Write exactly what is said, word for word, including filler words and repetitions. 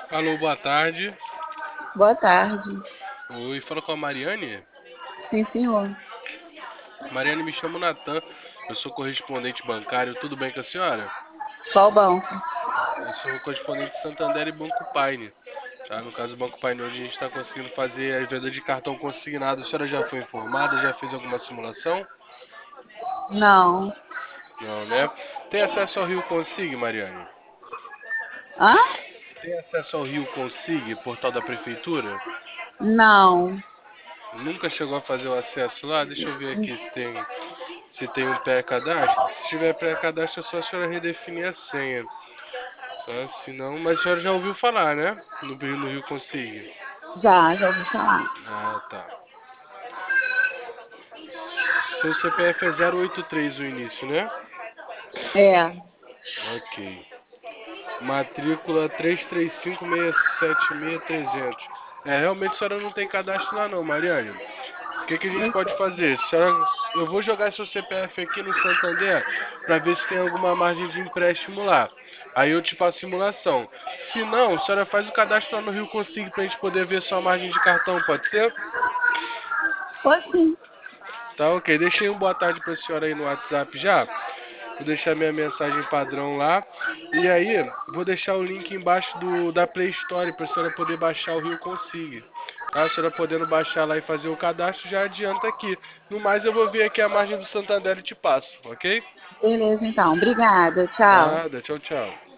Alô, boa tarde. Boa tarde. Oi, fala com a Mariane. Sim, senhor. Mariane, me chamo Natan. Eu sou correspondente bancário. Tudo bem com a senhora? Qual banco? Eu sou correspondente Santander e Banco Paine. Tá? No caso do Banco Paine, hoje a gente está conseguindo fazer a venda de cartão consignado. A senhora já foi informada? Já fez alguma simulação? Não. Não, né? Tem acesso ao Rio Consig, Mariane? Hã? Tem acesso ao Rio Consig, portal da prefeitura? Não. Nunca chegou a fazer o acesso lá? Deixa eu ver aqui se tem, se tem um pré-cadastro. Se tiver pré-cadastro, é só a senhora redefinir a senha. Tá? Se não, mas a senhora já ouviu falar, né? No, Rio- no Rio Consigo. Já, já ouvi falar. Ah, tá. Seu C P F é zero oito três o início, né? É. Ok. Matrícula três três cinco seis sete seis trezentos. É, realmente a senhora não tem cadastro lá não, Mariane. O que que a gente Eu pode sei. fazer? Senhora, eu vou jogar seu C P F aqui no Santander para ver se tem alguma margem de empréstimo lá. Aí eu te passo a simulação. Se não, a senhora faz o cadastro lá no Rio Consigo para a gente poder ver sua margem de cartão, pode ser? Pode sim. Tá, ok. Deixei um boa tarde para a senhora aí no WhatsApp já. Vou deixar minha mensagem padrão lá. E aí, vou deixar o link embaixo do, da Play Store para a senhora poder baixar o Rio Consigo. Tá? A senhora podendo baixar lá e fazer o cadastro, já adianta aqui. No mais, eu vou ver aqui a margem do Santander e te passo, ok? Beleza, então. Obrigada. Tchau. Nada, tchau, tchau.